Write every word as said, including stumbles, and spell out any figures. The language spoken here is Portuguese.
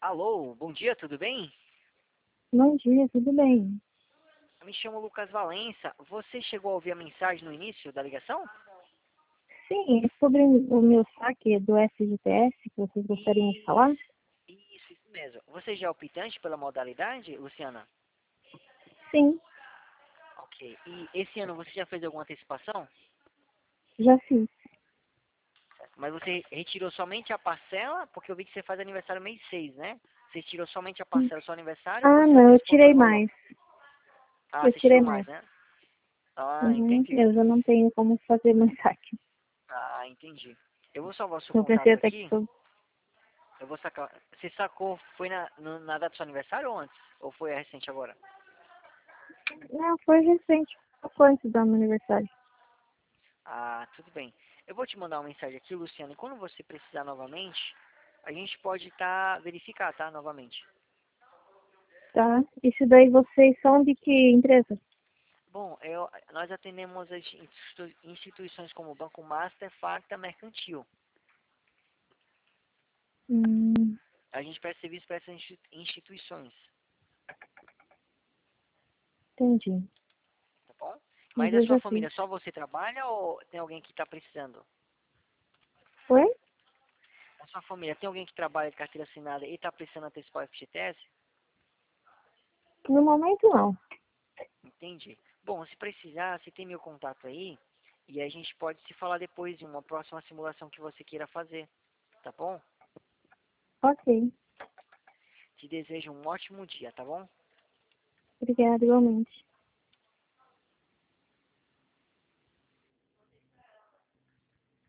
Alô, bom dia, tudo bem? Bom dia, tudo bem? Eu me chamo Lucas Valença. Você chegou a ouvir a mensagem no início da ligação? Sim, é sobre o meu saque do F G T S que vocês gostariam de falar? Isso, isso, isso mesmo. Você já é optante pela modalidade, Luciana? Sim, Ok. E esse ano você já fez alguma antecipação? já fiz. Mas você retirou somente a parcela? Porque eu vi que você faz aniversário mês seis, né? Você tirou somente a parcela do seu aniversário ou Ah, você já não, eu antecipou todo tirei o valor? mais. Ah, Eu você tirei tirou mais, mais. né? Ah, Uhum, entendi. eu já não tenho como fazer mais saque. Ah, entendi. Eu vou salvar o seu Eu pensei contato até que aqui. foi... Eu vou sacar. Você sacou, foi na, no- na data do seu aniversário ou antes? Ou foi recente agora? Não, foi recente, pouco antes do meu aniversário. Ah, tudo bem. Eu vou te mandar uma mensagem aqui, Luciano, e quando você precisar novamente, a gente pode tá, verificar, tá? Novamente. Tá? Isso daí vocês são de que empresa? Bom, eu, nós atendemos as institu- instituições como Banco Master, Facta, Mercantil. Hum, A gente presta serviço para essas insti- instituições, entendi. tá bom? Mas Mas a eu sua já fiz. família, só você trabalha ou tem alguém que está precisando? Foi? A sua família, tem alguém que trabalha de carteira assinada e está precisando antecipar o F G T S? No momento, não. Entendi. Bom, se precisar, você tem meu contato aí e a gente pode se falar depois de uma próxima simulação que você queira fazer, tá bom? Ok. Te desejo um ótimo dia, tá bom? Obrigada, igualmente.